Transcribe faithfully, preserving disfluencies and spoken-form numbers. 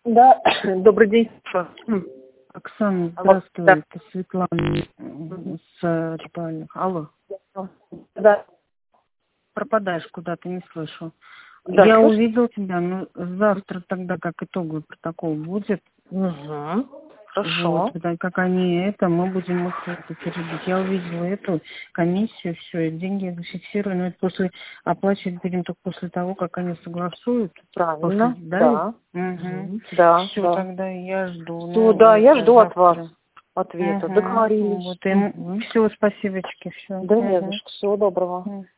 Да, добрый день. Оксана, Алло, здравствуй, да. это Светлана м, с Рыбальных. Алло, Да, пропадаешь куда-то, не слышу. да, Я слышишь? увидел тебя, но завтра тогда как итоговый протокол будет. Угу. Вот, Хорошо. да, как они это, мы будем их это перебить. Я увидела эту комиссию, все, деньги зафиксированы, но это после, оплачивать будем только после того, как они согласуют. После, Правильно, да? да. Угу. Мгм. Да, Все, да. тогда я жду. Все, Ну, да, я это жду от вас завтра. ответа. Угу. Договорились. Вот, и Угу. все, спасибочки, все. Да не за Угу. что. Всего доброго.